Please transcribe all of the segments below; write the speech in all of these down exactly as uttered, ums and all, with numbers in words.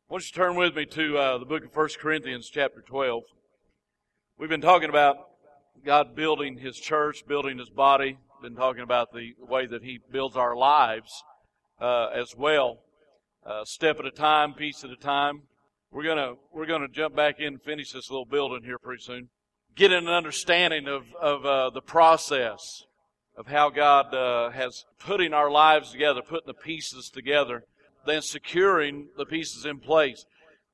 Why don't you turn with me to uh, the book of First Corinthians chapter twelve. We've been talking about God building His church, building His body. Been talking about the way that He builds our lives uh, as well, uh, step at a time, piece at a time. We're gonna we're gonna jump back in and finish this little building here pretty soon. Get an understanding of of uh, the process of how God uh, has putting our lives together, putting the pieces together, then securing the pieces in place.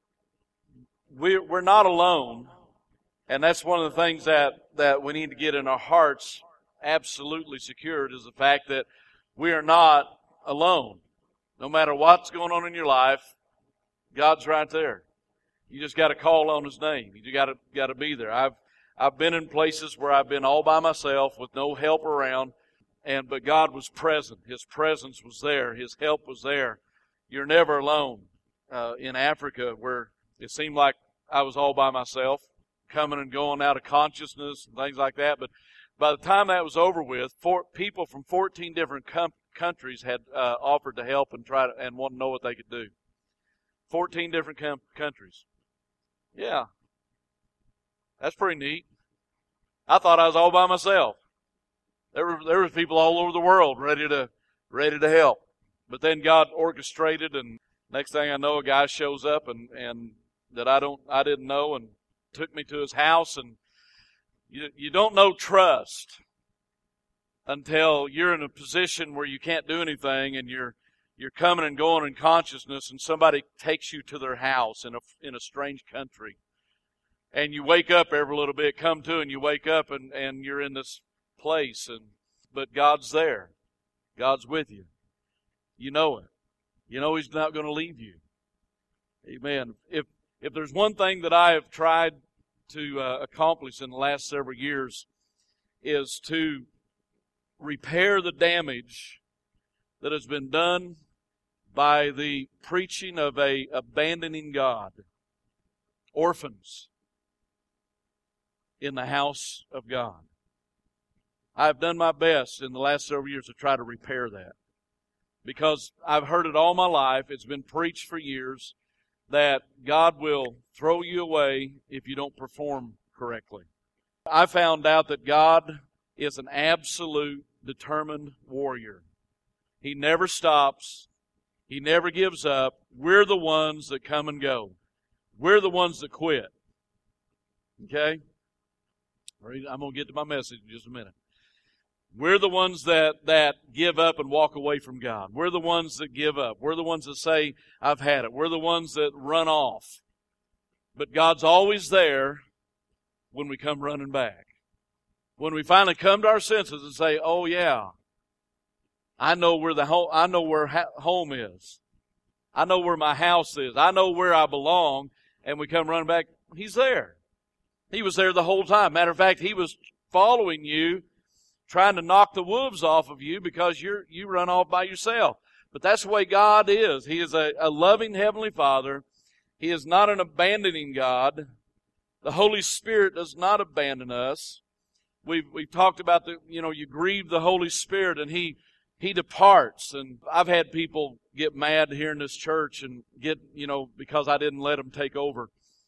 We're, we're not alone, and that's one of the things that, that we need to get in our hearts absolutely secured, is the fact that we are not alone. No matter what's going on in your life, God's right there. You just got to call on His name. You got to got to be there. I've I've been in places where I've been all by myself with no help around, and but God was present. His presence was there. His help was there. You're never alone. Uh, in Africa, where it seemed like I was all by myself, coming and going out of consciousness and things like that. But by the time that was over with, four, people from fourteen different com- countries had uh, offered to help and try to, and want to know what they could do. fourteen different com- countries. Yeah. That's pretty neat. I thought I was all by myself. There were there were people all over the world ready to ready to help. But then God orchestrated, and next thing I know, a guy shows up and, and that I don't I didn't know, and took me to his house. And you you don't know trust until you're in a position where you can't do anything, and you're you're coming and going in consciousness, and somebody takes you to their house in a in a strange country, and you wake up every little bit, come to, and you wake up and, and you're in this place, and but God's there, God's with you. You know it. You know He's not going to leave you. Amen. If if there's one thing that I have tried to uh, accomplish in the last several years, is to repair the damage that has been done by the preaching of a abandoning God. Orphans in the house of God. I've done my best in the last several years to try to repair that. Because I've heard it all my life. It's been preached for years that God will throw you away if you don't perform correctly. I found out that God is an absolute determined warrior. He never stops. He never gives up. We're the ones that come and go. We're the ones that quit. Okay? I'm going to get to my message in just a minute. We're the ones that, that give up and walk away from God. We're the ones that give up. We're the ones that say, I've had it. We're the ones that run off. But God's always there when we come running back. When we finally come to our senses and say, oh yeah, I know where the home, I know where ha- home is. I know where my house is. I know where I belong. And we come running back. He's there. He was there the whole time. Matter of fact, He was following you, trying to knock the wolves off of you because you're you run off by yourself. But that's the way God is. He is a, a loving Heavenly Father. He is not an abandoning God. The Holy Spirit does not abandon us. We've we've talked about the you know you grieve the Holy Spirit and He He departs. And I've had people get mad here in this church and get you know because I didn't let them take over.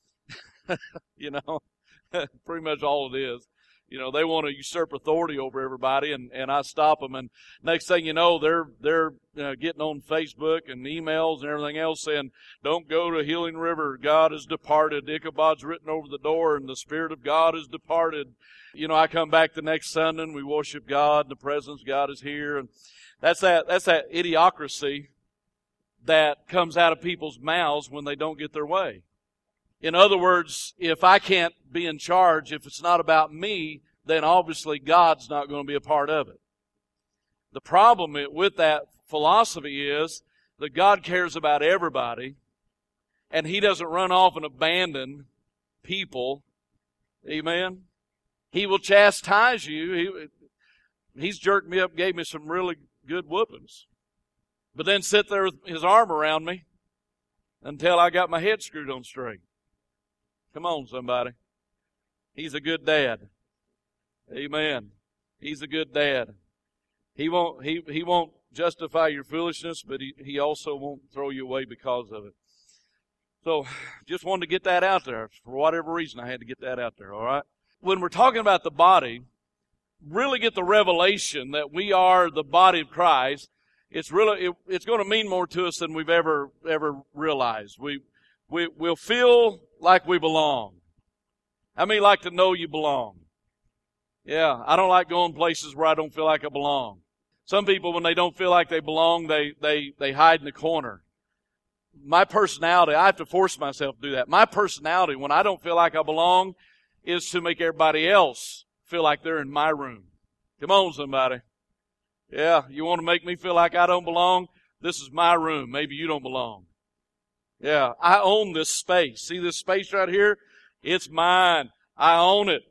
you know, pretty much all it is. You know, they want to usurp authority over everybody, and, and I stop them. And next thing you know, they're they're uh, getting on Facebook and emails and everything else saying, don't go to Healing River. God has departed. Ichabod's written over the door, and the Spirit of God has departed. You know, I come back the next Sunday, and we worship God. The presence of God is here. And that's that, that's that idiocracy that comes out of people's mouths when they don't get their way. In other words, if I can't be in charge, if it's not about me, then obviously God's not going to be a part of it. The problem with that philosophy is that God cares about everybody, and He doesn't run off and abandon people. Amen? He will chastise you. He, he's jerked me up, gave me some really good whoopings. But then sit there with His arm around me until I got my head screwed on straight. Come on, somebody. He's a good dad. Amen. He's a good dad. He won't, he, he won't justify your foolishness, but he, he also won't throw you away because of it. So just wanted to get that out there. For whatever reason, I had to get that out there, all right? When we're talking about the body, really get the revelation that we are the body of Christ. It's really, it, it's going to mean more to us than we've ever, ever realized. We, we, we'll feel like we belong. How many like to know you belong? Yeah, I don't like going places where I don't feel like I belong. Some people, when they don't feel like they belong, they, they, they hide in the corner. My personality, I have to force myself to do that. My personality, when I don't feel like I belong, is to make everybody else feel like they're in my room. Come on, somebody. Yeah, you want to make me feel like I don't belong? This is my room. Maybe you don't belong. Yeah, I own this space. See this space right here? It's mine. I own it.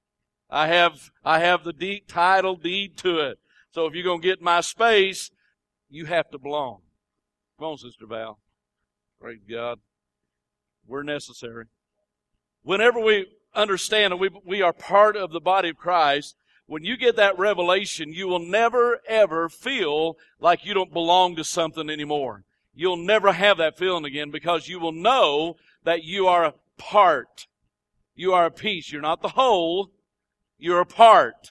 I have, I have the deed, title deed to it. So if you're going to get my space, you have to belong. Come on, Sister Val. Praise God. We're necessary. Whenever we understand that we, we are part of the body of Christ, when you get that revelation, you will never, ever feel like you don't belong to something anymore. You'll never have that feeling again because you will know that you are a part. You are a piece. You're not the whole. You're a part.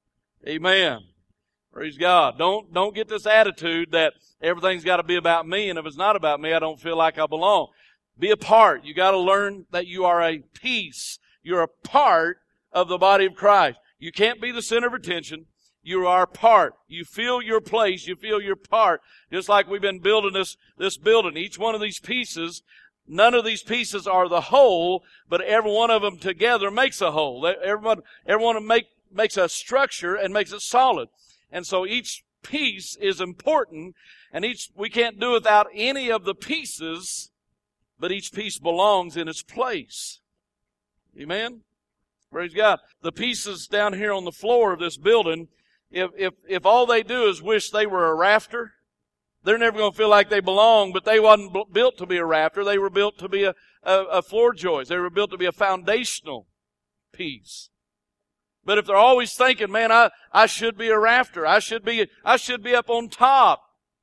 Amen. Praise God. Don't, don't get this attitude that everything's got to be about me, and if it's not about me, I don't feel like I belong. Be a part. You got to learn that you are a piece. You're a part of the body of Christ. You can't be the center of attention. You are a part. You feel your place. You feel your part. Just like we've been building this, this building. Each one of these pieces, none of these pieces are the whole, but every one of them together makes a whole. Everyone, everyone make, makes a structure and makes it solid. And so each piece is important, and each, we can't do without any of the pieces, but each piece belongs in its place. Amen? Praise God. The pieces down here on the floor of this building, if, if, if all they do is wish they were a rafter, they're never going to feel like they belong, but they wasn't b- built to be a rafter. They were built to be a, a, a floor joist. They were built to be a foundational piece. But if they're always thinking, man, I, I should be a rafter. I should be, I should be up on top.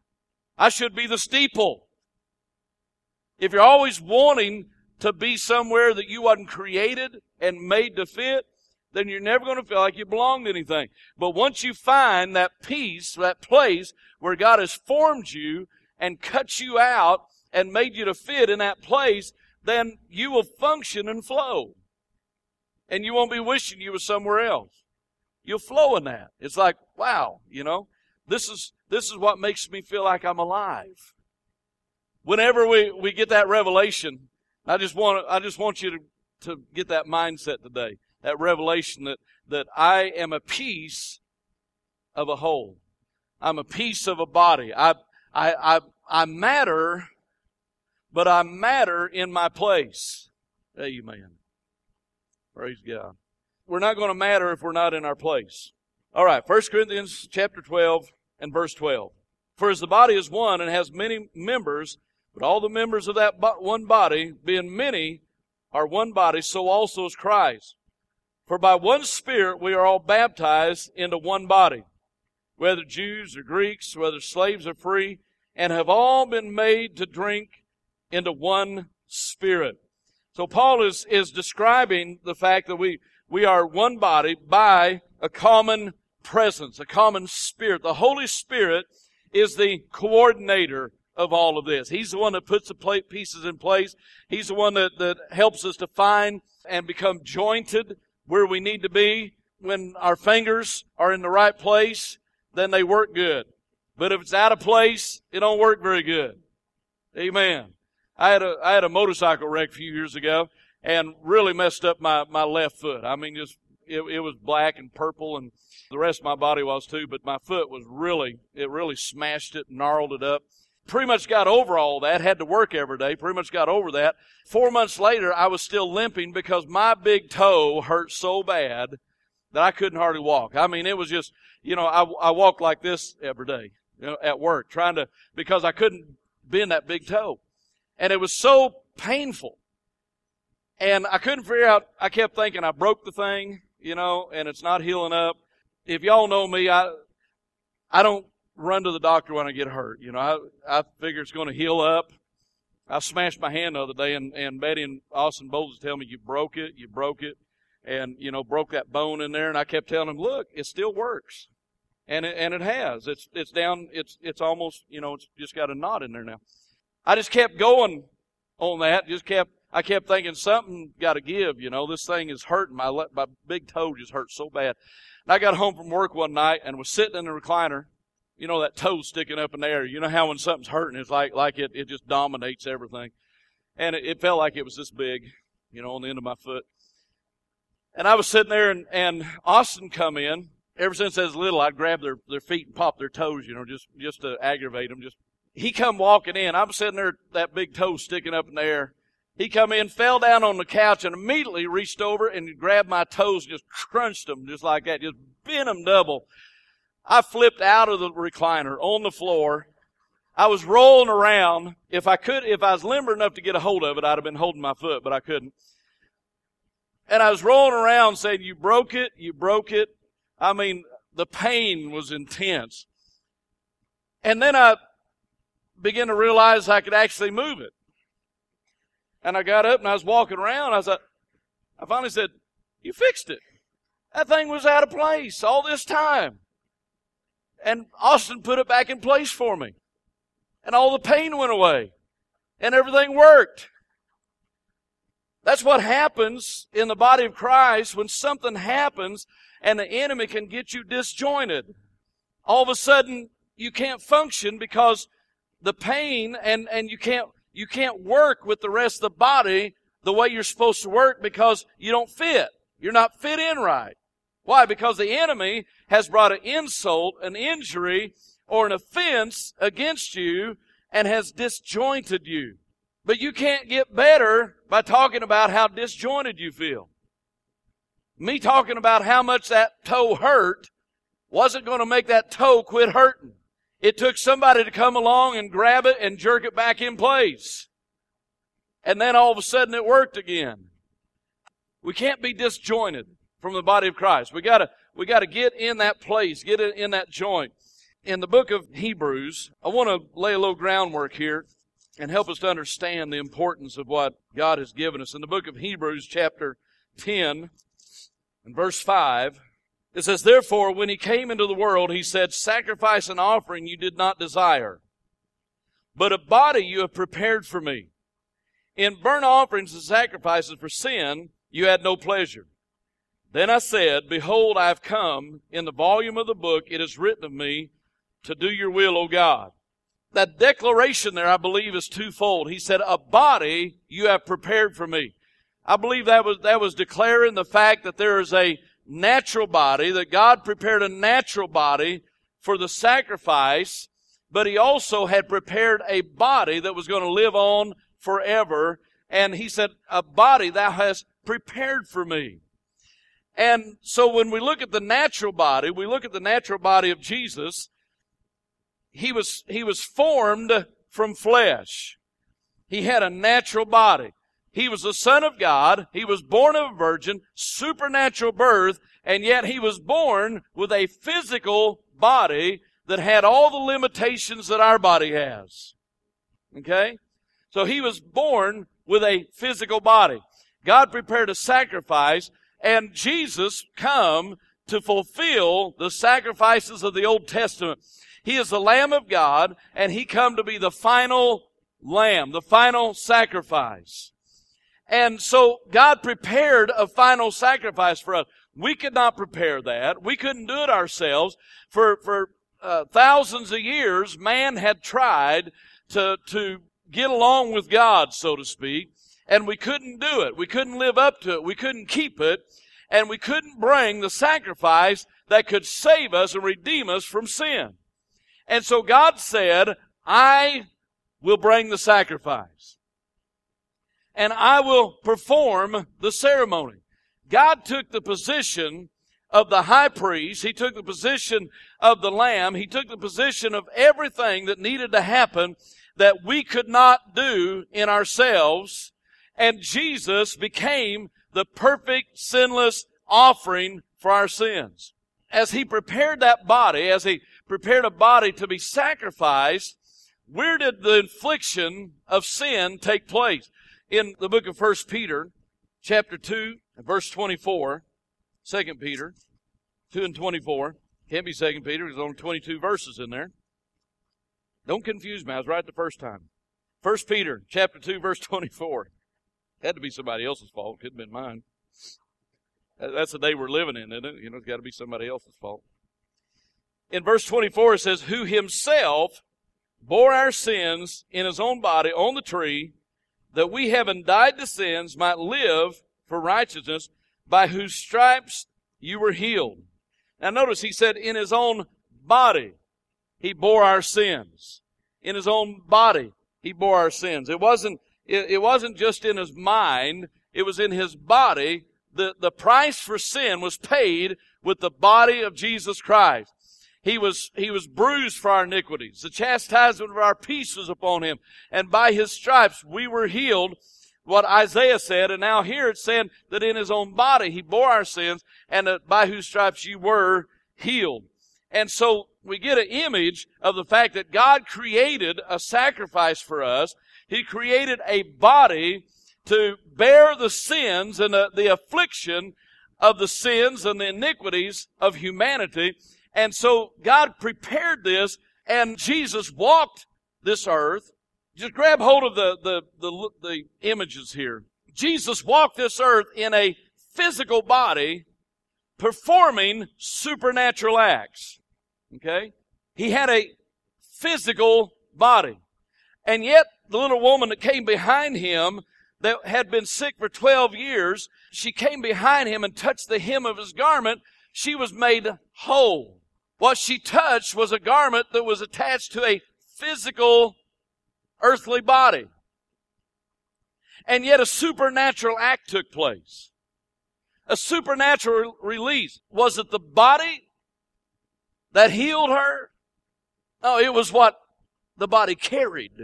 I should be the steeple. If you're always wanting to be somewhere that you wasn't created and made to fit, then you're never going to feel like you belong to anything. But once you find that piece, that place where God has formed you and cut you out and made you to fit in that place, then you will function and flow. And you won't be wishing you were somewhere else. You'll flow in that. It's like, wow, you know, this is, this is what makes me feel like I'm alive. Whenever we, we get that revelation, I just want, I just want you to, to get that mindset today. That revelation that, that I am a piece of a whole. I'm a piece of a body. I, I, I, I matter, but I matter in my place. Amen. Praise God. We're not going to matter if we're not in our place. All right, First Corinthians chapter twelve and verse twelve. For as the body is one and has many members, but all the members of that one body, being many, are one body, so also is Christ. For by one Spirit we are all baptized into one body, whether Jews or Greeks, whether slaves or free, and have all been made to drink into one Spirit. So Paul is, is describing the fact that we, we are one body by a common presence, a common Spirit. The Holy Spirit is the coordinator of all of this. He's the one that puts the pieces in place. He's the one that, that helps us to find and become jointed where we need to be. When our fingers are in the right place, then they work good. But if it's out of place, it don't work very good. Amen. I had a, I had a motorcycle wreck a few years ago and really messed up my, my left foot. I mean, just, it, it was black and purple, and the rest of my body was too, but my foot was really, it really smashed it, gnarled it up. Pretty much got over all that, had to work every day, pretty much got over that. Four months later, I was still limping because my big toe hurt so bad that I couldn't hardly walk. I mean, it was just, you know, I, I walked like this every day, you know, at work, trying to, because I couldn't bend that big toe. And it was so painful. And I couldn't figure out, I kept thinking I broke the thing, you know, and it's not healing up. If y'all know me, I I don't run to the doctor when I get hurt. You know, I, I figure it's going to heal up. I smashed my hand the other day, and, and Betty and Austin both was telling me, you broke it, you broke it, and, you know, broke that bone in there. And I kept telling them, look, it still works. And it, and it has. It's, it's down, it's, it's almost, you know, it's just got a knot in there now. I just kept going on that, just kept, I kept thinking something got to give, you know, this thing is hurting. My, my big toe just hurt so bad. And I got home from work one night and was sitting in the recliner. You know, that toe sticking up in the air. You know how when something's hurting, it's like, like it, it just dominates everything. And it, it felt like it was this big, you know, on the end of my foot. And I was sitting there, and, and Austin come in. Ever since I was little, I'd grab their, their feet and pop their toes, you know, just, just to aggravate them. Just, he come walking in. I'm sitting there, that big toe sticking up in the air. He come in, fell down on the couch, and immediately reached over and grabbed my toes, and just crunched them just like that, just bent them double. I flipped out of the recliner on the floor. I was rolling around. If I could, if I was limber enough to get a hold of it, I'd have been holding my foot, but I couldn't. And I was rolling around saying, you broke it, you broke it. I mean, the pain was intense. And then I began to realize I could actually move it. And I got up and I was walking around. I was like, I finally said, you fixed it. That thing was out of place all this time. And Austin put it back in place for me. And all the pain went away. And everything worked. That's what happens in the body of Christ when something happens and the enemy can get you disjointed. All of a sudden, you can't function because the pain, and, and you can't, you can't work with the rest of the body the way you're supposed to work because you don't fit. You're not fit in right. Why? Because the enemy has brought an insult, an injury, or an offense against you and has disjointed you. But you can't get better by talking about how disjointed you feel. Me talking about how much that toe hurt wasn't going to make that toe quit hurting. It took somebody to come along and grab it and jerk it back in place. And then all of a sudden it worked again. We can't be disjointed from the body of Christ. We gotta, we gotta get in that place, get it in that joint. In the book of Hebrews, I want to lay a little groundwork here and help us to understand the importance of what God has given us. In the book of Hebrews, chapter ten, and verse five, it says, therefore, when he came into the world, he said, sacrifice and offering you did not desire, but a body you have prepared for me. In burnt offerings and sacrifices for sin, you had no pleasure. Then I said, behold, I have come. In the volume of the book it is written of me to do your will, O God. That declaration there, I believe, is twofold. He said, a body you have prepared for me. I believe that was, that was declaring the fact that there is a natural body, that God prepared a natural body for the sacrifice, but he also had prepared a body that was going to live on forever. And he said, a body thou hast prepared for me. And so when we look at the natural body, we look at the natural body of Jesus, he was, he was formed from flesh. He had a natural body. He was the Son of God. He was born of a virgin, supernatural birth, and yet he was born with a physical body that had all the limitations that our body has. Okay? So he was born with a physical body. God prepared a sacrifice, and Jesus come to fulfill the sacrifices of the Old Testament. He is the Lamb of God, and he come to be the final lamb, the final sacrifice. And so God prepared a final sacrifice for us. We could not prepare that. We couldn't do it ourselves. For, for uh, thousands of years, man had tried to, to get along with God, so to speak, and we couldn't do it. We couldn't live up to it. We couldn't keep it, and we couldn't bring the sacrifice that could save us and redeem us from sin. And so God said, I will bring the sacrifice. And I will perform the ceremony. God took the position of the high priest. He took the position of the lamb. He took the position of everything that needed to happen that we could not do in ourselves. And Jesus became the perfect, sinless offering for our sins. As he prepared that body, as he prepared a body to be sacrificed, where did the infliction of sin take place? In the book of First Peter, chapter two, verse twenty-four, Second Peter two and twenty-four. Can't be Second Peter, there's only twenty-two verses in there. Don't confuse me, I was right the first time. First Peter, chapter two, verse twenty-four. Had to be somebody else's fault, could have been mine. That's the day we're living in, isn't it? You know, it's got to be somebody else's fault. In verse twenty-four, it says, who himself bore our sins in his own body on the tree, that we, having died to sins, might live for righteousness, by whose stripes you were healed. Now notice he said, in his own body he bore our sins. In his own body he bore our sins. It wasn't, it, it wasn't just in his mind, it was in his body. The, the price for sin was paid with the body of Jesus Christ. He was, he was bruised for our iniquities. The chastisement of our peace was upon him. And by his stripes we were healed, what Isaiah said. And now here it's saying that in his own body he bore our sins, and that by whose stripes you were healed. And so we get an image of the fact that God created a sacrifice for us. He created a body to bear the sins and the, the affliction of the sins and the iniquities of humanity. And so God prepared this, and Jesus walked this earth. Just grab hold of the, the, the, the images here. Jesus walked this earth in a physical body, performing supernatural acts. Okay? He had a physical body. And yet, the little woman that came behind him, that had been sick for twelve years, she came behind him and touched the hem of his garment. She was made whole. What she touched was a garment that was attached to a physical, earthly body. And yet a supernatural act took place. A supernatural release. Was it the body that healed her? No, it was what the body carried.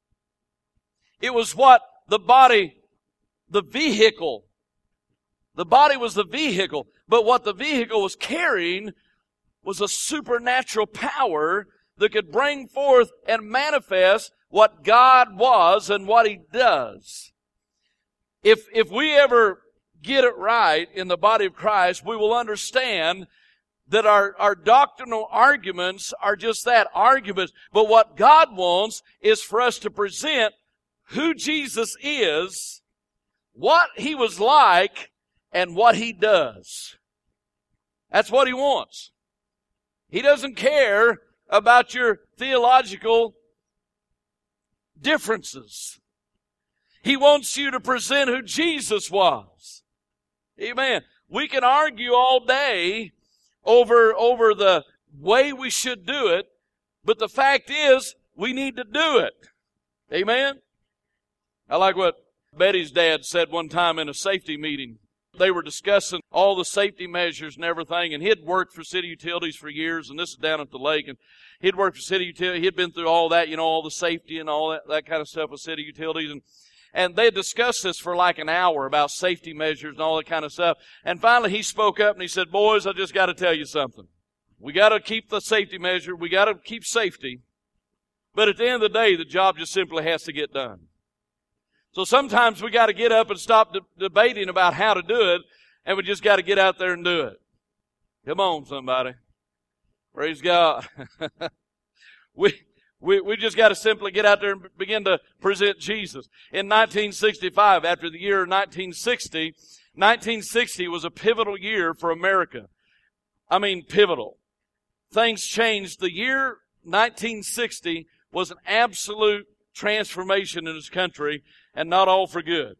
It was what the body, the vehicle. The body was the vehicle. But what the vehicle was carrying was a supernatural power that could bring forth and manifest what God was and what He does. If, if we ever get it right in the body of Christ, we will understand that our, our doctrinal arguments are just that, arguments. But what God wants is for us to present who Jesus is, what He was like, and what He does. That's what He wants. He doesn't care about your theological differences. He wants you to present who Jesus was. Amen. We can argue all day over, over the way we should do it, but the fact is, we need to do it. Amen. I like what Betty's dad said one time in a safety meeting. They were discussing all the safety measures and everything, and he'd worked for city utilities for years, and this is down at the lake, and he'd worked for city utilities. He'd been through all that, you know, all the safety and all that, that kind of stuff with city utilities, and And they discussed this for like an hour about safety measures and all that kind of stuff. And finally he spoke up and he said, boys, I just got to tell you something. We got to keep the safety measure. We got to keep safety. But at the end of the day, the job just simply has to get done. So sometimes we got to get up and stop de- debating about how to do it, and we just got to get out there and do it. Come on, somebody. Praise God. we... We, we just got to simply get out there and begin to present Jesus. In nineteen sixty-five, after the year nineteen sixty, nineteen sixty was a pivotal year for America. I mean, pivotal. Things changed. The year nineteen sixty was an absolute transformation in this country, and not all for good.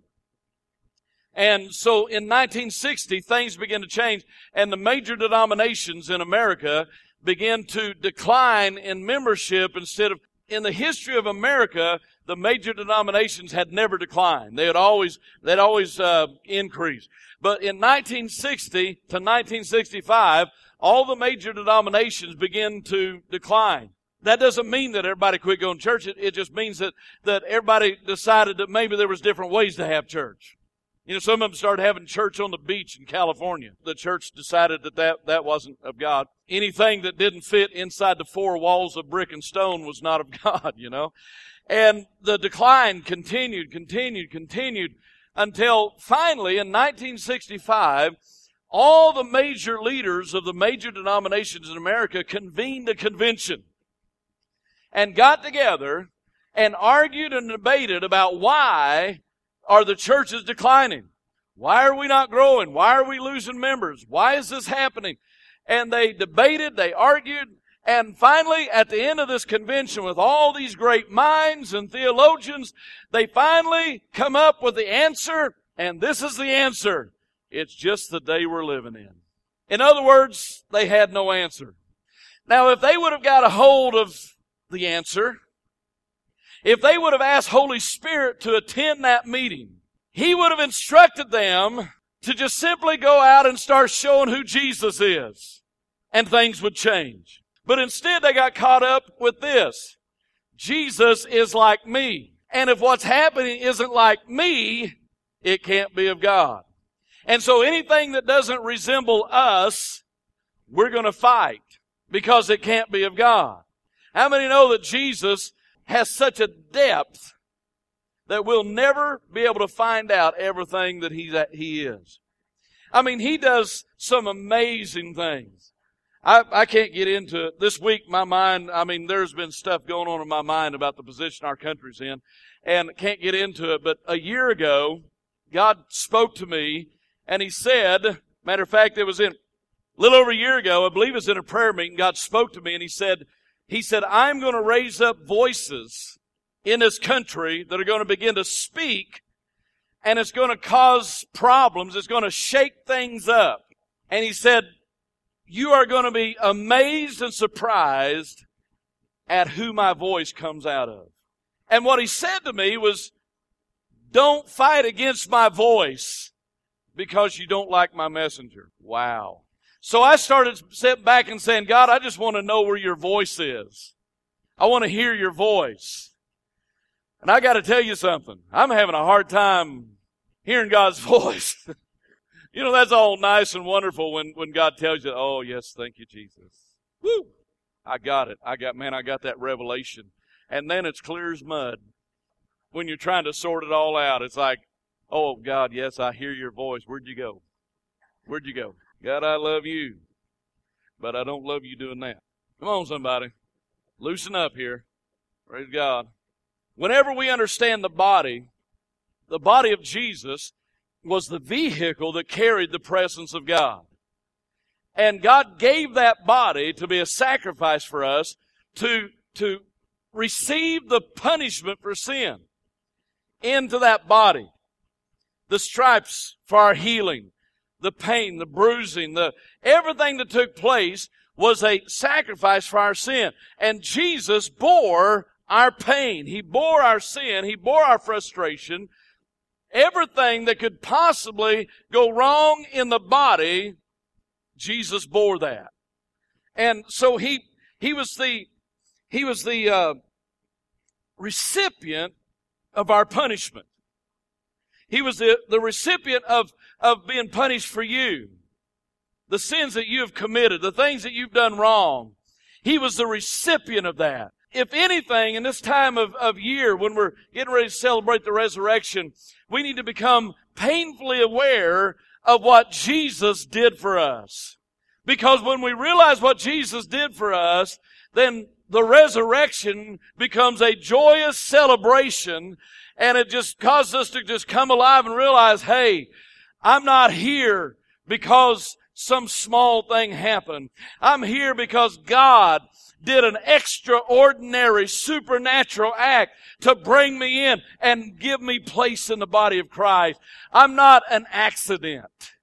And so in nineteen sixty, things began to change, and the major denominations in America began to decline in membership instead of, in the history of America, the major denominations had never declined. They had always, they'd always uh, increased. But in nineteen sixty to nineteen sixty-five, all the major denominations began to decline. That doesn't mean that everybody quit going to church. It, it just means that, that everybody decided that maybe there was different ways to have church. You know, some of them started having church on the beach in California. The church decided that that, that wasn't of God. Anything that didn't fit inside the four walls of brick and stone was not of God, you know. And the decline continued, continued, continued until finally in nineteen sixty-five, all the major leaders of the major denominations in America convened a convention and got together and argued and debated about why are the churches declining? Why are we not growing? Why are we losing members? Why is this happening? And they debated, they argued, and finally, at the end of this convention with all these great minds and theologians, they finally come up with the answer, and this is the answer. It's just the day we're living in. In other words, they had no answer. Now, if they would have got a hold of the answer, if they would have asked Holy Spirit to attend that meeting, He would have instructed them to just simply go out and start showing who Jesus is, and things would change. But instead they got caught up with this. Jesus is like me. And if what's happening isn't like me, it can't be of God. And so anything that doesn't resemble us, we're going to fight because it can't be of God. How many know that Jesus has such a depth that we'll never be able to find out everything that he's at, He is? I mean, He does some amazing things. I, I can't get into it. This week, my mind, I mean, there's been stuff going on in my mind about the position our country's in, and can't get into it. But a year ago, God spoke to me, and He said, matter of fact, it was in, a little over a year ago, I believe it was in a prayer meeting, God spoke to me, and He said, He said, I'm going to raise up voices in this country that are going to begin to speak, and it's going to cause problems. It's going to shake things up. And He said, you are going to be amazed and surprised at who my voice comes out of. And what He said to me was, don't fight against my voice because you don't like my messenger. Wow. So I started sitting back and saying, God, I just want to know where your voice is. I want to hear your voice. And I got to tell you something. I'm having a hard time hearing God's voice. You know, that's all nice and wonderful when, when God tells you, oh, yes, thank you, Jesus. Woo! I got it. I got, man, I got that revelation. And then it's clear as mud. When you're trying to sort it all out, it's like, oh, God, yes, I hear your voice. Where'd you go? Where'd you go? God, I love you, but I don't love you doing that. Come on, somebody. Loosen up here. Praise God. Whenever we understand the body, the body of Jesus was the vehicle that carried the presence of God. And God gave that body to be a sacrifice for us to, to receive the punishment for sin into that body. The stripes for our healing, the pain, the bruising, the everything that took place was a sacrifice for our sin. And Jesus bore our pain. He bore our sin. He bore our frustration. Everything that could possibly go wrong in the body, Jesus bore that. And so he he was the he was the uh, recipient of our punishment. He was the, the recipient of, of being punished for you. The sins that you have committed, the things that you've done wrong. He was the recipient of that. If anything, in this time of, of year, when we're getting ready to celebrate the resurrection, we need to become painfully aware of what Jesus did for us. Because when we realize what Jesus did for us, then the resurrection becomes a joyous celebration, and it just causes us to just come alive and realize, hey, I'm not here because some small thing happened. I'm here because God did an extraordinary supernatural act to bring me in and give me place in the body of Christ. I'm not an accident.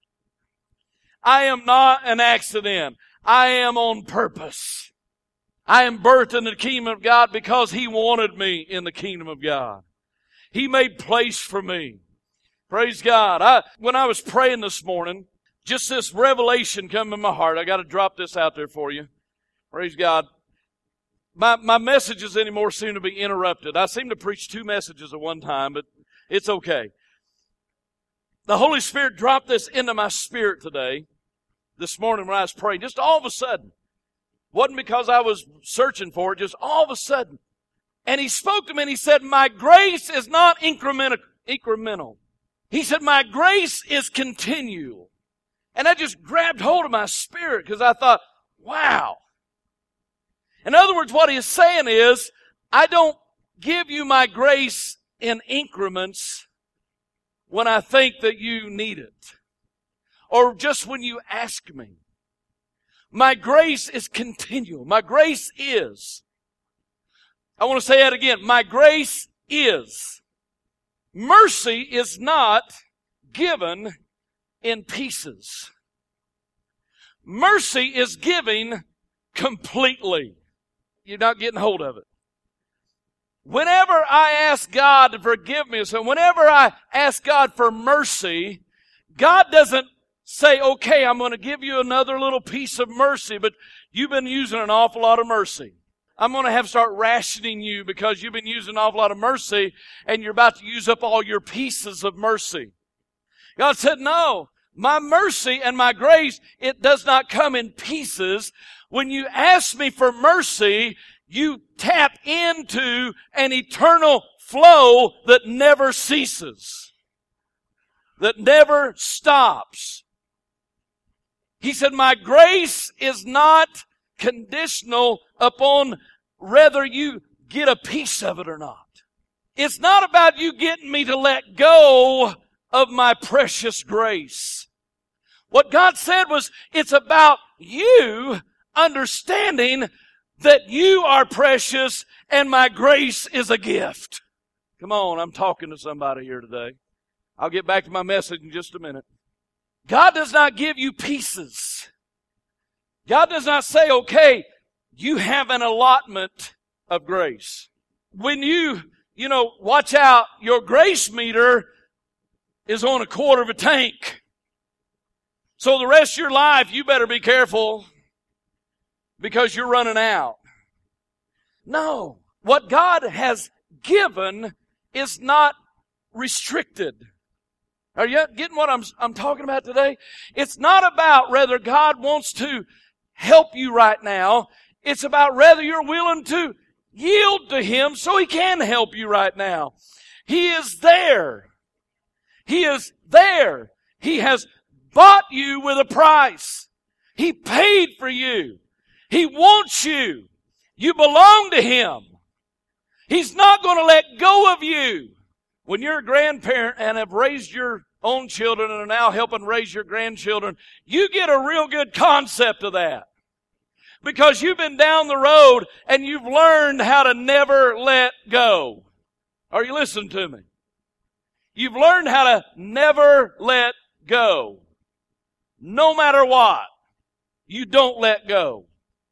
I am not an accident. I am on purpose. I am birthed in the kingdom of God because He wanted me in the kingdom of God. He made place for me. Praise God. I, when I was praying this morning, just this revelation come in my heart. I got to drop this out there for you. Praise God. My, my messages anymore seem to be interrupted. I seem to preach two messages at one time, but it's okay. The Holy Spirit dropped this into my spirit today, this morning when I was praying, just all of a sudden. Wasn't because I was searching for it, just all of a sudden. And He spoke to me and He said, my grace is not incremental. incremental. He said, my grace is continual. And I just grabbed hold of my spirit because I thought, wow. In other words, what He is saying is, I don't give you my grace in increments when I think that you need it, or just when you ask me. My grace is continual. My grace is. I want to say that again. My grace is. Mercy is not given in pieces. Mercy is giving completely. You're not getting hold of it. Whenever I ask God to forgive me, so whenever I ask God for mercy, God doesn't say, okay, I'm going to give you another little piece of mercy, but you've been using an awful lot of mercy. I'm going to have to start rationing you because you've been using an awful lot of mercy and you're about to use up all your pieces of mercy. God said, no, my mercy and my grace, it does not come in pieces. When you ask me for mercy, you tap into an eternal flow that never ceases, that never stops. He said, my grace is not conditional upon whether you get a piece of it or not. It's not about you getting me to let go of my precious grace. What God said was, it's about you understanding that you are precious and my grace is a gift. Come on, I'm talking to somebody here today. I'll get back to my message in just a minute. God does not give you pieces. God does not say, okay, you have an allotment of grace. When you, you know, watch out, your grace meter is on a quarter of a tank. So the rest of your life, you better be careful because you're running out. No. What God has given is not restricted. Are you getting what I'm, I'm talking about today? It's not about whether God wants to help you right now. It's about whether you're willing to yield to Him so He can help you right now. He is there. He is there. He has bought you with a price. He paid for you. He wants you. You belong to Him. He's not going to let go of you. When you're a grandparent and have raised your own children and are now helping raise your grandchildren, you get a real good concept of that. Because you've been down the road and you've learned how to never let go. Are you listening to me? You've learned how to never let go. No matter what, you don't let go.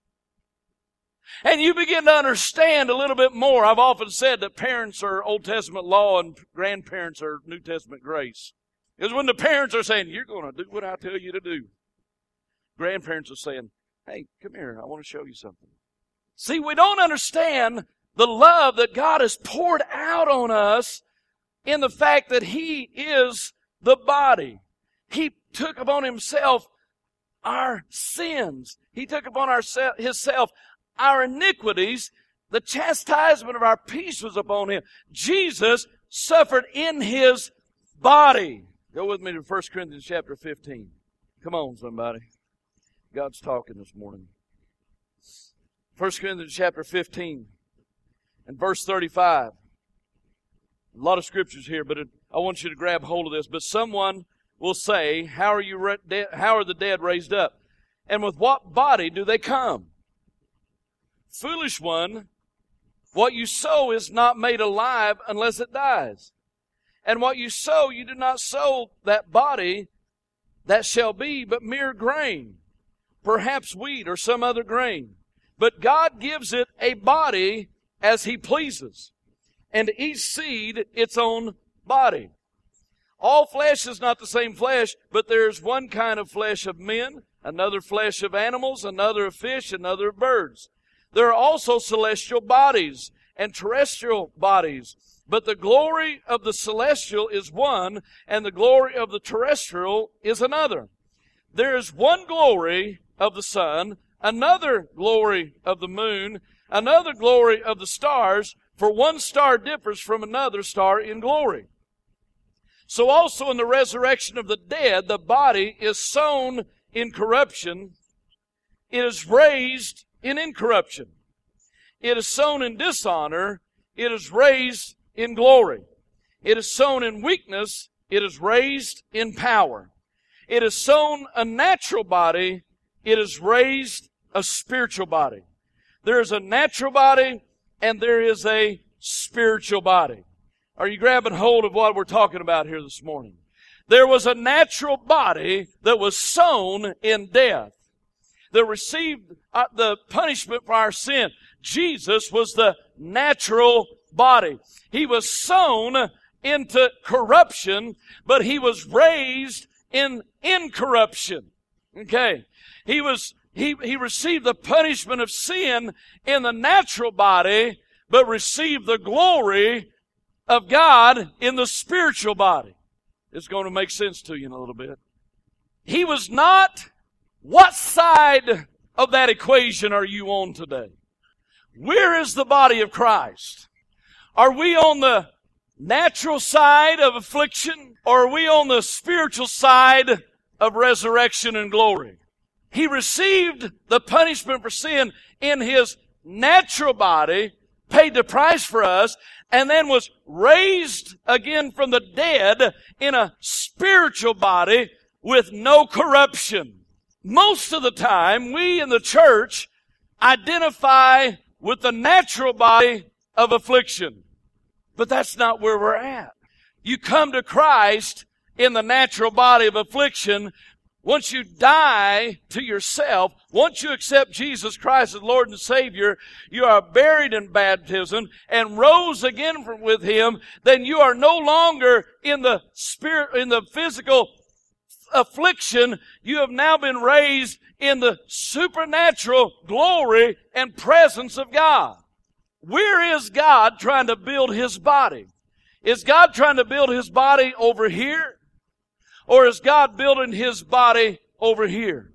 And you begin to understand a little bit more. I've often said that parents are Old Testament law and grandparents are New Testament grace. Because when the parents are saying, you're going to do what I tell you to do, grandparents are saying, hey, come here, I want to show you something. See, we don't understand the love that God has poured out on us in the fact that He is the body. He took upon Himself our sins. He took upon ourself, Himself our iniquities. The chastisement of our peace was upon Him. Jesus suffered in His body. Go with me to First Corinthians chapter fifteen. Come on, somebody. God's talking this morning. First Corinthians chapter fifteen and verse thirty-five. A lot of scriptures here, but it, I want you to grab hold of this. But someone will say, how are you re- de- how are the dead raised up? And with what body do they come? Foolish one, what you sow is not made alive unless it dies. And what you sow, you do not sow that body that shall be, but mere grain, perhaps wheat or some other grain. But God gives it a body as He pleases, and to each seed its own body. All flesh is not the same flesh, but there is one kind of flesh of men, another flesh of animals, another of fish, another of birds. There are also celestial bodies and terrestrial bodies. But the glory of the celestial is one, and the glory of the terrestrial is another. There is one glory of the sun, another glory of the moon, another glory of the stars, for one star differs from another star in glory. So also in the resurrection of the dead, the body is sown in corruption, it is raised in incorruption. It is sown in dishonor, it is raised in glory. It is sown in weakness, it is raised in power. It is sown a natural body, it is raised a spiritual body. There is a natural body and there is a spiritual body. Are you grabbing hold of what we're talking about here this morning? There was a natural body that was sown in death, that received the punishment for our sin. Jesus was the natural body. He was sown into corruption, but he was raised in incorruption. Okay. He was, he, he received the punishment of sin in the natural body, but received the glory of God in the spiritual body. It's going to make sense to you in a little bit. He was not, what side of that equation are you on today? Where is the body of Christ? Are we on the natural side of affliction, or are we on the spiritual side of resurrection and glory? He received the punishment for sin in his natural body, paid the price for us, and then was raised again from the dead in a spiritual body with no corruption. Most of the time, we in the church identify with the natural body of affliction. But that's not where we're at. You come to Christ in the natural body of affliction. Once you die to yourself, once you accept Jesus Christ as Lord and Savior, you are buried in baptism and rose again from, with Him, then you are no longer in the spirit, in the physical affliction. You have now been raised in the supernatural glory and presence of God. Where is God trying to build His body? Is God trying to build His body over here? Or is God building His body over here?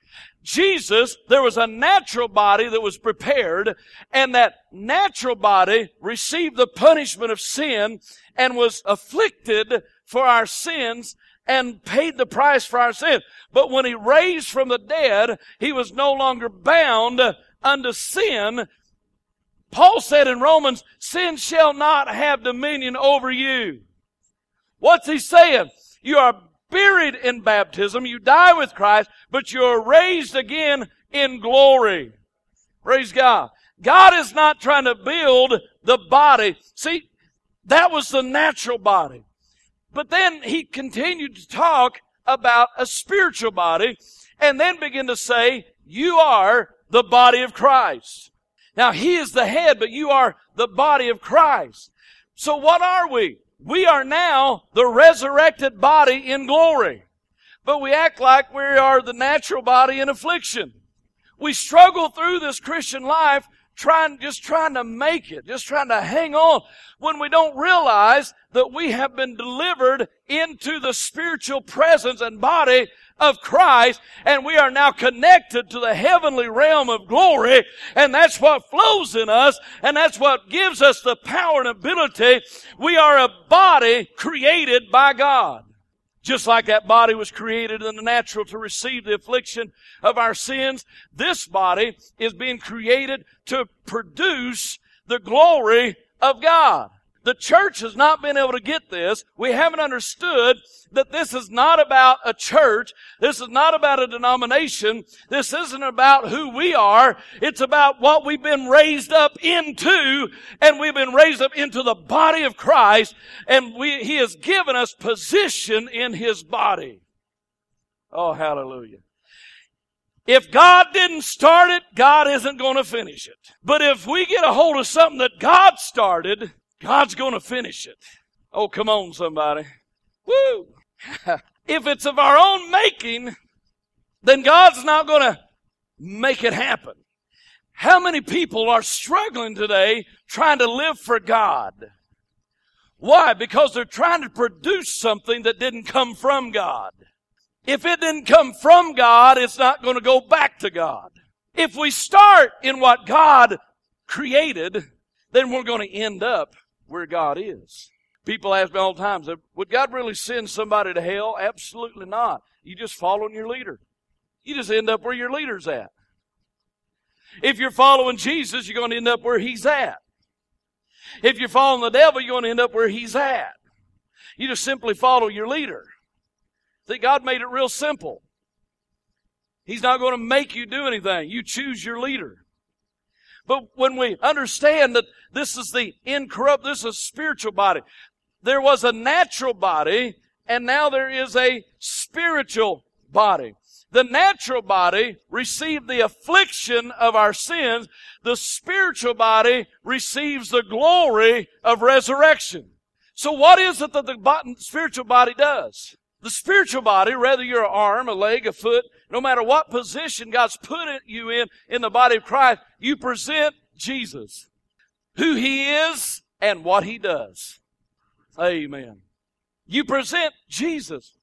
Jesus, there was a natural body that was prepared, and that natural body received the punishment of sin and was afflicted for our sins and paid the price for our sins. But when He raised from the dead, He was no longer bound unto sin. Paul said in Romans, sin shall not have dominion over you. What's he saying? You are buried in baptism, you die with Christ, but you're raised again in glory. Praise God. God is not trying to build the body. See, that was the natural body. But then He continued to talk about a spiritual body, and then begin to say, you are the body of Christ. Now, He is the head, but you are the body of Christ. So what are we? We are now the resurrected body in glory. But we act like we are the natural body in affliction. We struggle through this Christian life trying, just trying to make it, just trying to hang on, when we don't realize that we have been delivered into the spiritual presence and body of Christ, and we are now connected to the heavenly realm of glory, and that's what flows in us, and that's what gives us the power and ability. We are a body created by God. Just like that body was created in the natural to receive the affliction of our sins, this body is being created to produce the glory of God. The church has not been able to get this. We haven't understood that this is not about a church. This is not about a denomination. This isn't about who we are. It's about what we've been raised up into, and we've been raised up into the body of Christ, and we, He has given us position in His body. Oh, hallelujah. If God didn't start it, God isn't going to finish it. But if we get a hold of something that God started, God's going to finish it. Oh, come on, somebody. Woo! If it's of our own making, then God's not going to make it happen. How many people are struggling today trying to live for God? Why? Because they're trying to produce something that didn't come from God. If it didn't come from God, it's not going to go back to God. If we start in what God created, then we're going to end up where God is. People ask me all the time, would God really send somebody to hell? Absolutely not. You just following your leader. You just end up where your leader's at. If you're following Jesus, you're going to end up where He's at. If you're following the devil, you're going to end up where he's at. You just simply follow your leader. See, God made it real simple. He's not going to make you do anything. You choose your leader. But when we understand that this is the incorrupt, this is a spiritual body. There was a natural body, and now there is a spiritual body. The natural body received the affliction of our sins. The spiritual body receives the glory of resurrection. So what is it that the spiritual body does? The spiritual body, whether you're an arm, a leg, a foot, no matter what position God's put you in, in the body of Christ, you present Jesus, who He is and what He does. Amen. You present Jesus.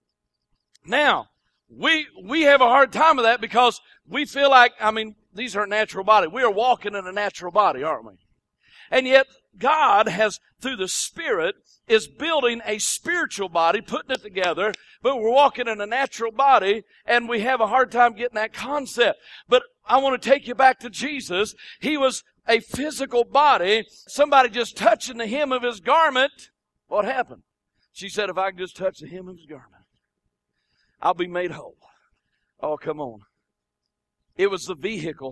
Now, We we have a hard time with that because we feel like, I mean, these are natural body. We are walking in a natural body, aren't we? And yet, God has, through the Spirit, is building a spiritual body, putting it together, but we're walking in a natural body, and we have a hard time getting that concept. But I want to take you back to Jesus. He was a physical body. Somebody just touching the hem of His garment. What happened? She said, if I can just touch the hem of His garment, I'll be made whole. Oh, come on. It was the vehicle,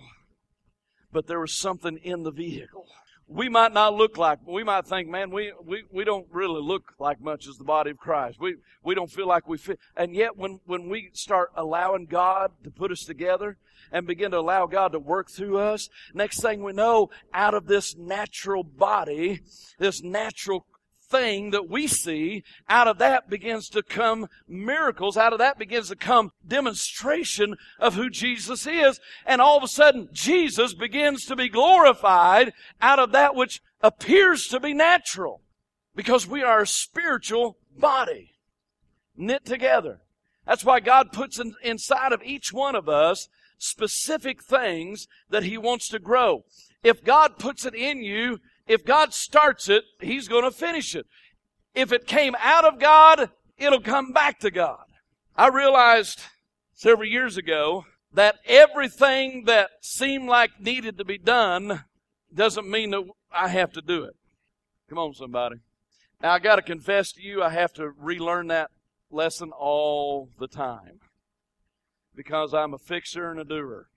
but there was something in the vehicle. We might not look like, we might think, man, we, we, we don't really look like much as the body of Christ. We we don't feel like we fit. And yet when, when we start allowing God to put us together and begin to allow God to work through us, next thing we know, out of this natural body, this natural thing that we see, out of that begins to come miracles. Out of that begins to come demonstration of who Jesus is. And all of a sudden, Jesus begins to be glorified out of that which appears to be natural. Because we are a spiritual body knit together. That's why God puts in, inside of each one of us specific things that He wants to grow. If God puts it in you, if God starts it, He's going to finish it. If it came out of God, it'll come back to God. I realized several years ago that everything that seemed like needed to be done doesn't mean that I have to do it. Come on, somebody. Now, I got to confess to you, I have to relearn that lesson all the time because I'm a fixer and a doer.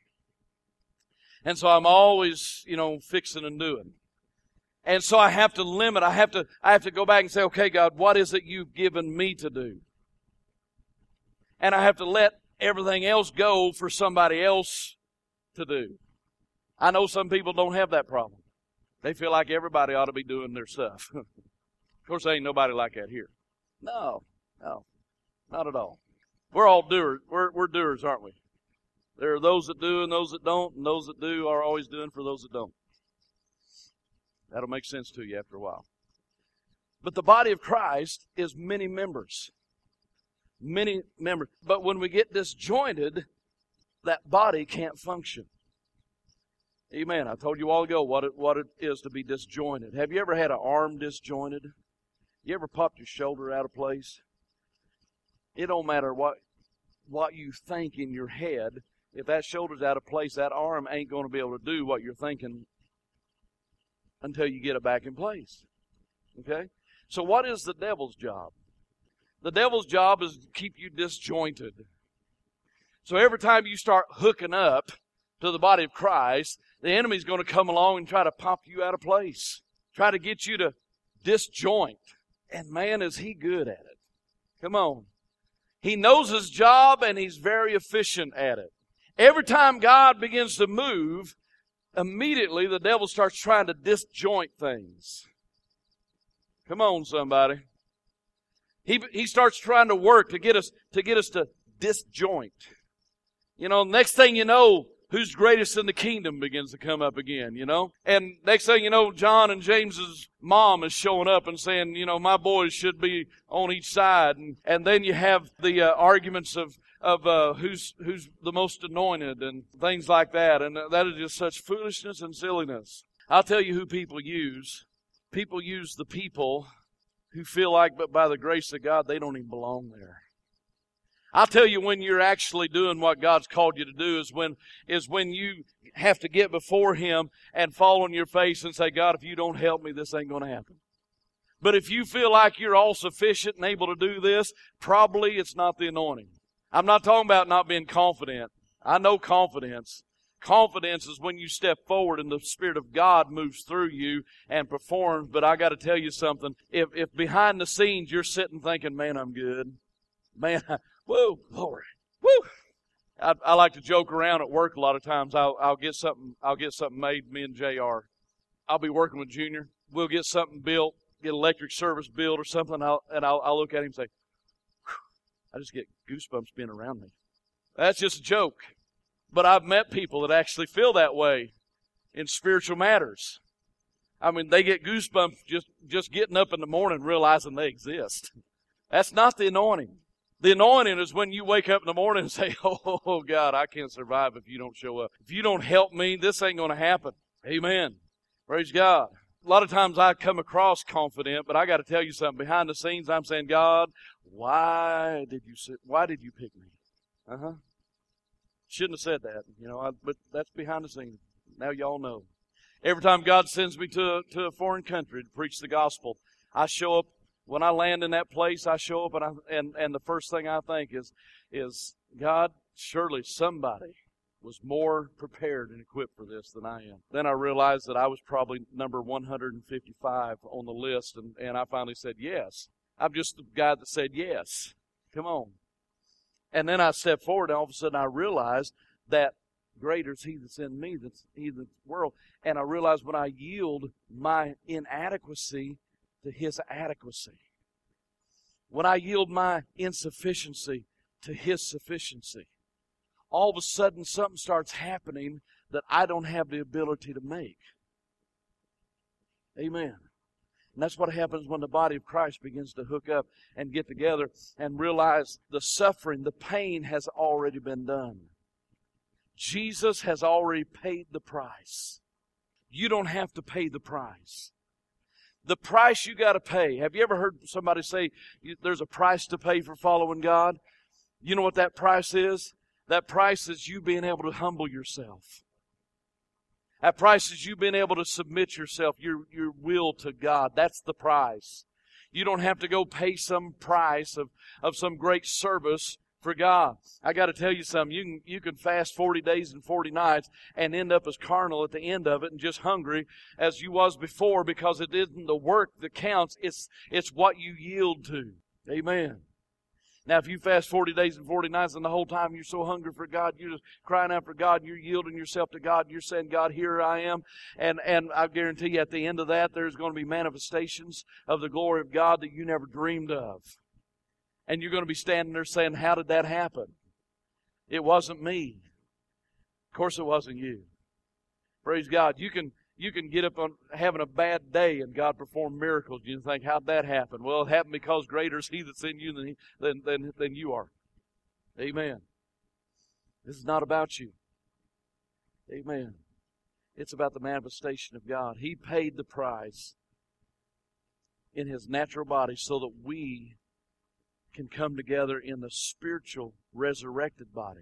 And so I'm always, you know, fixing and doing. And so I have to limit, I have to, I have to go back and say, okay, God, what is it you've given me to do? And I have to let everything else go for somebody else to do. I know some people don't have that problem. They feel like everybody ought to be doing their stuff. Of course, there ain't nobody like that here. No, no, not at all. We're all doers. We're, we're doers, aren't we? There are those that do and those that don't, and those that do are always doing for those that don't. That'll make sense to you after a while. But the body of Christ is many members. Many members. But when we get disjointed, that body can't function. Amen. I told you a while ago what it, what it is to be disjointed. Have you ever had an arm disjointed? You ever popped your shoulder out of place? It don't matter what, what you think in your head. If that shoulder's out of place, that arm ain't going to be able to do what you're thinking until you get it back in place. Okay? So what is the devil's job? The devil's job is to keep you disjointed. So every time you start hooking up to the body of Christ, the enemy's going to come along and try to pop you out of place. Try to get you to disjoint. And man, is he good at it. Come on. He knows his job and he's very efficient at it. Every time God begins to move, immediately the devil starts trying to disjoint things. Come on, somebody. He he starts trying to work to get us to get us to disjoint. You know, next thing you know, who's greatest in the kingdom begins to come up again, you know. And next thing you know, John and James's mom is showing up and saying, you know, my boys should be on each side. And, and then you have the uh, arguments of, of uh, who's, who's the most anointed and things like that. And that is just such foolishness and silliness. I'll tell you who people use. People use the people who feel like, but by the grace of God, they don't even belong there. I'll tell you when you're actually doing what God's called you to do is when is when you have to get before Him and fall on your face and say, God, if you don't help me, this ain't going to happen. But if you feel like you're all sufficient and able to do this, probably it's not the anointing. I'm not talking about not being confident. I know confidence. Confidence is when you step forward and the Spirit of God moves through you and performs. But I got to tell you something. If, if behind the scenes you're sitting thinking, man, I'm good. Man, I, whoa, glory, woo! I, I like to joke around at work a lot of times. I'll, I'll get something. I'll get something made. Me and J R. I'll be working with Junior. We'll get something built, get electric service built or something. I'll, and I'll, I'll look at him and say, I just get goosebumps being around me. That's just a joke. But I've met people that actually feel that way in spiritual matters. I mean, they get goosebumps just, just getting up in the morning realizing they exist. That's not the anointing. The anointing is when you wake up in the morning and say, oh, God, I can't survive if you don't show up. If you don't help me, this ain't going to happen. Amen. Praise God. A lot of times I come across confident, but I got to tell you something. Behind the scenes, I'm saying, God, why did you sit, why did you pick me? Uh-huh. Shouldn't have said that, you know, I, but that's behind the scenes. Now y'all know. Every time God sends me to a, to a foreign country to preach the gospel, I show up. When I land in that place, I show up and I, and, and the first thing I think is, is God, surely somebody was more prepared and equipped for this than I am. Then I realized that I was probably number one hundred fifty-five on the list, and, and I finally said yes. I'm just the guy that said yes. Come on. And then I stepped forward, and all of a sudden I realized that greater is He that's in me than He that's in the world. And I realized when I yield my inadequacy to His adequacy, when I yield my insufficiency to His sufficiency, all of a sudden something starts happening that I don't have the ability to make. Amen. And that's what happens when the body of Christ begins to hook up and get together and realize the suffering, the pain has already been done. Jesus has already paid the price. You don't have to pay the price. The price you got to pay. Have you ever heard somebody say there's a price to pay for following God? You know what that price is? That price is you being able to humble yourself. That price is you being able to submit yourself, your, your will to God. That's the price. You don't have to go pay some price of, of some great service for God. I got to tell you something. You can, you can fast forty days and forty nights and end up as carnal at the end of it and just hungry as you was before, because it isn't the work that counts. It's, it's what you yield to. Amen. Now, if you fast forty days and forty nights and the whole time you're so hungry for God, you're just crying out for God, you're yielding yourself to God, you're saying, God, here I am. And, and I guarantee you at the end of that, there's going to be manifestations of the glory of God that you never dreamed of. And you're going to be standing there saying, how did that happen? It wasn't me. Of course it wasn't you. Praise God. You can You can get up on having a bad day and God perform miracles. You think, how'd that happen? Well, it happened because greater is He that's in you than, he, than, than, than you are. Amen. This is not about you. Amen. It's about the manifestation of God. He paid the price in His natural body so that we can come together in the spiritual resurrected body.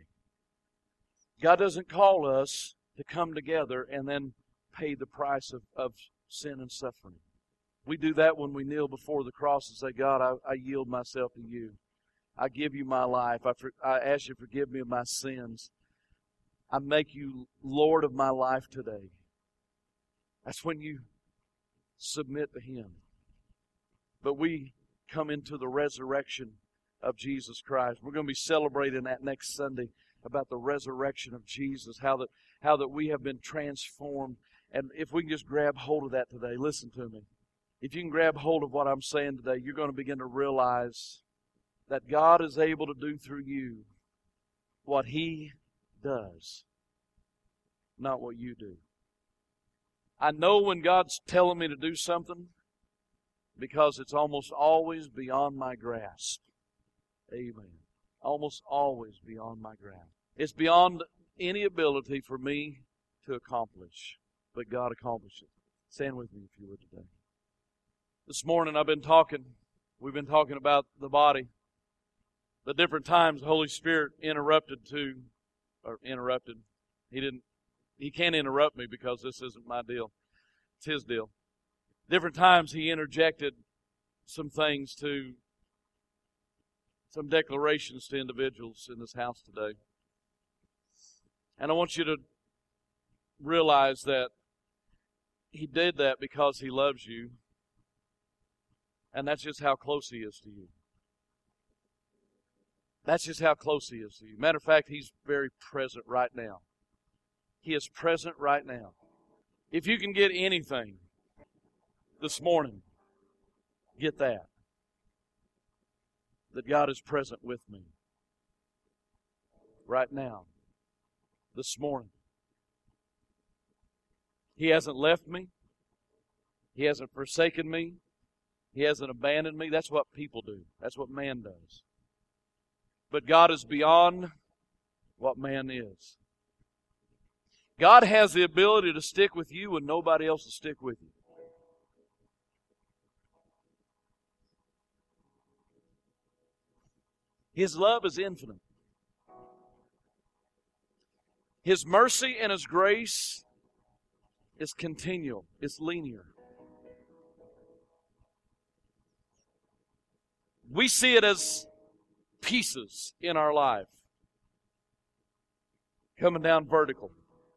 God doesn't call us to come together and then pay the price of, of sin and suffering. We do that when we kneel before the cross and say, God, I, I yield myself to you. I give you my life. I, for, I ask you to forgive me of my sins. I make you Lord of my life today. That's when you submit to Him. But we come into the resurrection of Jesus Christ. We're going to be celebrating that next Sunday about the resurrection of Jesus, how that, how that we have been transformed. And if we can just grab hold of that today, listen to me. If you can grab hold of what I'm saying today, you're going to begin to realize that God is able to do through you what He does. not what you do. I know when God's telling me to do something because it's almost always beyond my grasp. Amen. Almost always beyond my grasp. It's beyond any ability for me to accomplish, but God accomplishes it. Stand with me if you would today. This morning I've been talking, we've been talking about the body. The different times the Holy Spirit interrupted to, or interrupted. He didn't, He can't interrupt me because this isn't my deal. It's His deal. Different times He interjected some things to, some declarations to individuals in this house today. And I want you to realize that He did that because He loves you. And that's just how close He is to you. That's just how close He is to you. Matter of fact, He's very present right now. He is present right now. If you can get anything this morning, get that. That God is present with me. Right now. This morning. He hasn't left me. He hasn't forsaken me. He hasn't abandoned me. That's what people do. That's what man does. But God is beyond what man is. God has the ability to stick with you when nobody else will stick with you. His love is infinite. His mercy and His grace is continual. It's linear. We see it as pieces in our life coming down vertical.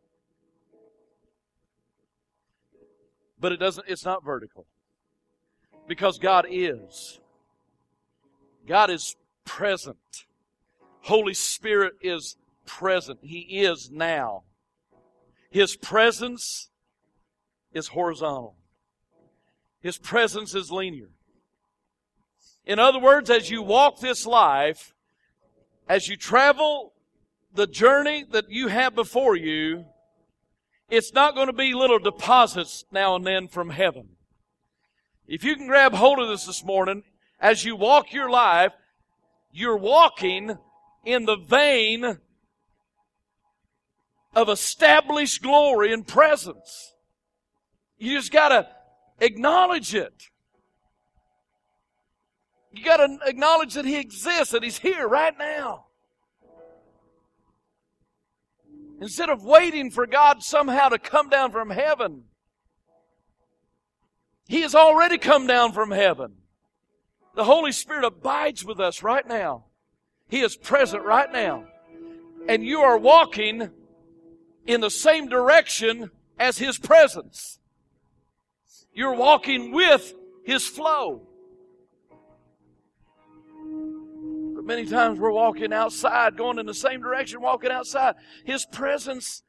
But it doesn't, it's not vertical. Because God is. God is present. Holy Spirit is present. He is now. His presence is horizontal. His presence is linear. In other words, as you walk this life, as you travel the journey that you have before you, it's not going to be little deposits now and then from heaven. If you can grab hold of this this morning, as you walk your life, you're walking in the vein of established glory and presence. You just got to acknowledge it. You got to acknowledge that He exists, that He's here right now. Instead of waiting for God somehow to come down from heaven, He has already come down from heaven. The Holy Spirit abides with us right now. He is present right now. And you are walking in the same direction as His presence. You're walking with His flow. But many times we're walking outside, going in the same direction, walking outside. His presence,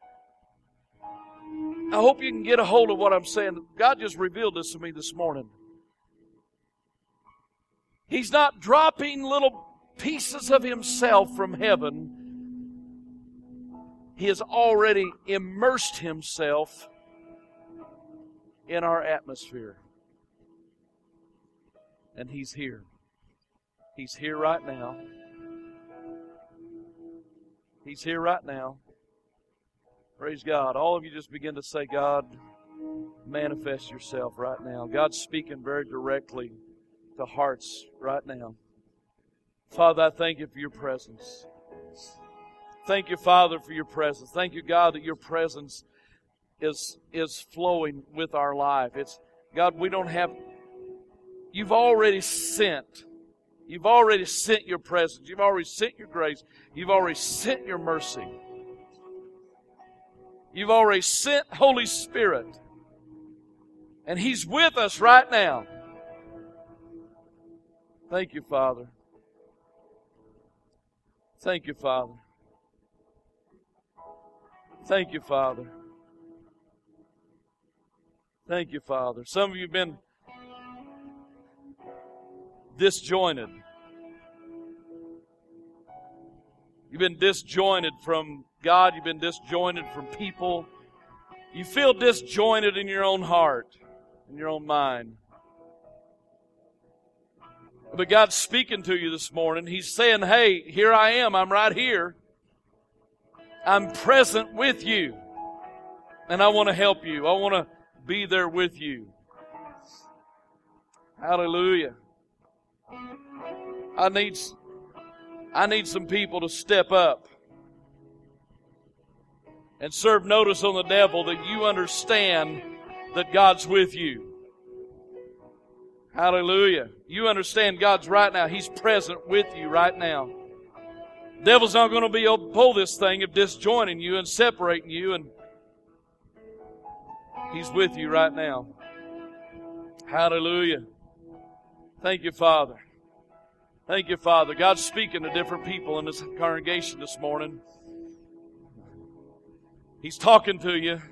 I hope you can get a hold of what I'm saying. God just revealed this to me this morning. He's not dropping little pieces of Himself from heaven. He has already immersed Himself in our atmosphere. And He's here. He's here right now. He's here right now. Praise God. All of you just begin to say, God, manifest Yourself right now. God's speaking very directly to hearts right now. Father, I thank You for Your presence. Thank You, Father, for Your presence. Thank You, God, that Your presence is, is flowing with our life. It's, God, we don't have, You've already sent You've already sent Your presence. You've already sent Your grace. You've already sent Your mercy. You've already sent Holy Spirit. And He's with us right now. Thank You, Father. Thank You, Father. Thank You, Father. Thank You, Father. Some of you have been disjointed. You've been disjointed from God. You've been disjointed from people. You feel disjointed in your own heart, in your own mind. But God's speaking to you this morning. He's saying, hey, here I am. I'm right here. I'm present with you. And I want to help you. I want to be there with you. Hallelujah. I need, I need some people to step up and serve notice on the devil that you understand that God's with you. Hallelujah. You understand God's right now. He's present with you right now. The devil's not going to be able to pull this thing of disjoining you and separating you, and He's with you right now. Hallelujah. Thank you, Father. Thank you, Father. God's speaking to different people in this congregation this morning. He's talking to you.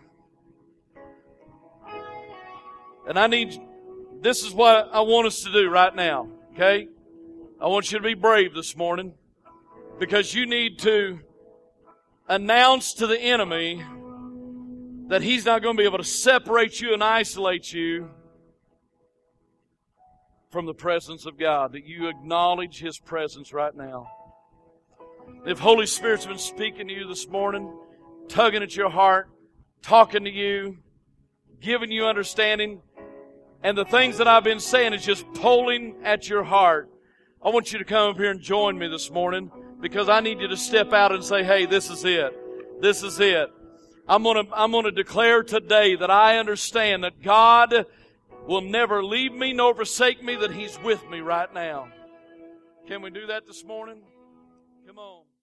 And I need, this is what I want us to do right now, okay? I want you to be brave this morning, because you need to announce to the enemy that he's not going to be able to separate you and isolate you from the presence of God, that you acknowledge His presence right now. If Holy Spirit's been speaking to you this morning, tugging at your heart, talking to you, giving you understanding, and the things that I've been saying is just pulling at your heart, I want you to come up here and join me this morning, because I need you to step out and say, hey, this is it. This is it. I'm going to, I'm going to declare today that I understand that God will never leave me nor forsake me, that He's with me right now. Can we do that this morning? Come on.